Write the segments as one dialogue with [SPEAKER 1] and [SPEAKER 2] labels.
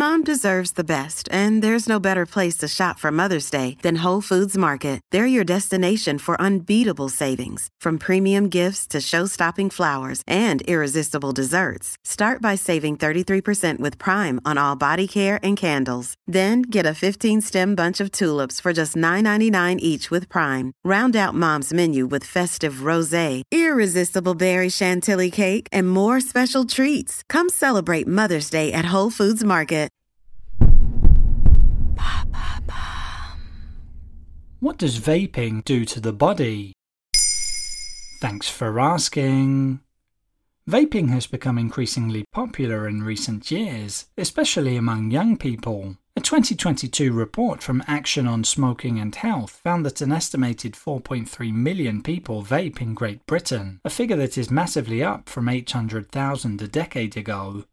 [SPEAKER 1] Mom deserves the best, and there's no better place to shop for Mother's Day than Whole Foods Market. They're your destination for unbeatable savings, from premium gifts to show-stopping flowers and irresistible desserts. Start by saving 33% with Prime on all body care and candles. Then get a 15-stem bunch of tulips for just $9.99 each with Prime. Round out Mom's menu with festive rosé, irresistible berry chantilly cake, and more special treats. Come celebrate Mother's Day at Whole Foods Market.
[SPEAKER 2] What does vaping do to the body? Thanks for asking. Vaping has become increasingly popular in recent years, especially among young people. A 2022 report from Action on Smoking and Health found that an estimated 4.3 million people vape in Great Britain, a figure that is massively up from 800,000 a decade ago.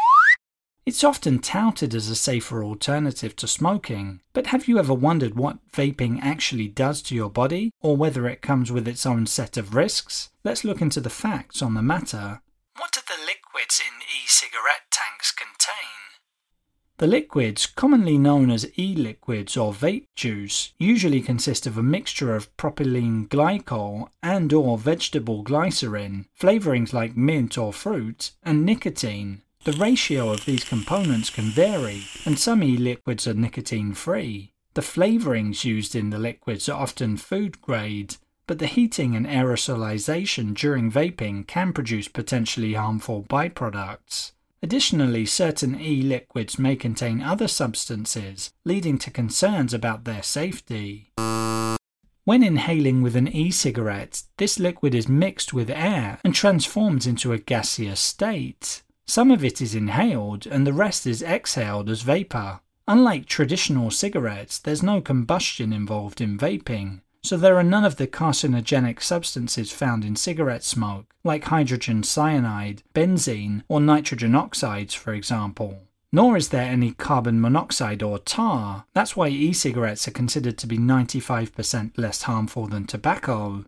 [SPEAKER 2] It's often touted as a safer alternative to smoking, but have you ever wondered what vaping actually does to your body, or whether it comes with its own set of risks? Let's look into the facts on the matter. What do the liquids in e-cigarette tanks contain? The liquids, commonly known as e-liquids or vape juice, usually consist of a mixture of propylene glycol and or vegetable glycerin, flavourings like mint or fruit, and nicotine. The ratio of these components can vary, and some e-liquids are nicotine-free. The flavourings used in the liquids are often food-grade, but the heating and aerosolization during vaping can produce potentially harmful byproducts. Additionally, certain e-liquids may contain other substances, leading to concerns about their safety. When inhaling with an e-cigarette, this liquid is mixed with air and transformed into a gaseous state. Some of it is inhaled and the rest is exhaled as vapor. Unlike traditional cigarettes, there's no combustion involved in vaping, so there are none of the carcinogenic substances found in cigarette smoke, like hydrogen cyanide, benzene, or nitrogen oxides, for example. Nor is there any carbon monoxide or tar. That's why e-cigarettes are considered to be 95% less harmful than tobacco.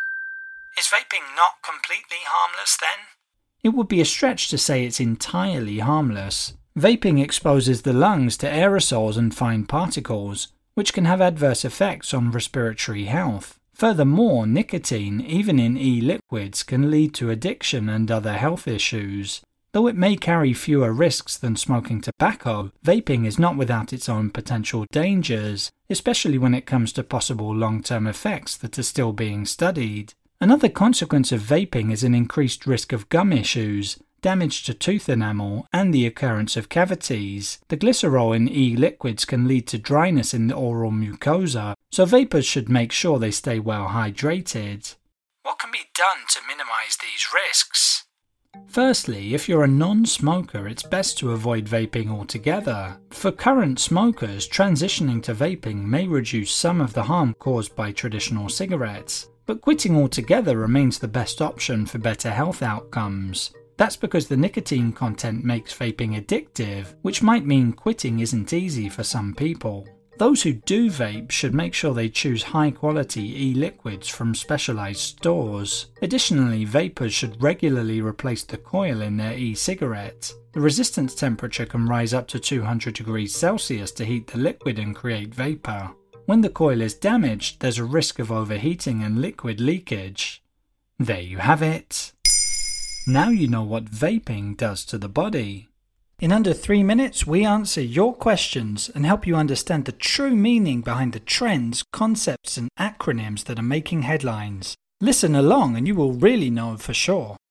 [SPEAKER 2] Is vaping not completely harmless then? It would be a stretch to say it's entirely harmless. Vaping exposes the lungs to aerosols and fine particles, which can have adverse effects on respiratory health. Furthermore, nicotine, even in e-liquids, can lead to addiction and other health issues. Though it may carry fewer risks than smoking tobacco, vaping is not without its own potential dangers, especially when it comes to possible long-term effects that are still being studied. Another consequence of vaping is an increased risk of gum issues, damage to tooth enamel, and the occurrence of cavities. The glycerol in e-liquids can lead to dryness in the oral mucosa, so vapers should make sure they stay well hydrated. What can be done to minimize these risks? Firstly, if you're a non-smoker, it's best to avoid vaping altogether. For current smokers, transitioning to vaping may reduce some of the harm caused by traditional cigarettes, but quitting altogether remains the best option for better health outcomes. That's because the nicotine content makes vaping addictive, which might mean quitting isn't easy for some people. Those who do vape should make sure they choose high-quality e-liquids from specialized stores. Additionally, vapers should regularly replace the coil in their e-cigarette. The resistance temperature can rise up to 200 degrees Celsius to heat the liquid and create vapor. When the coil is damaged, there's a risk of overheating and liquid leakage. There you have it. Now you know what vaping does to the body. In under 3 minutes, we answer your questions and help you understand the true meaning behind the trends, concepts, and acronyms that are making headlines. Listen along and you will really know for sure.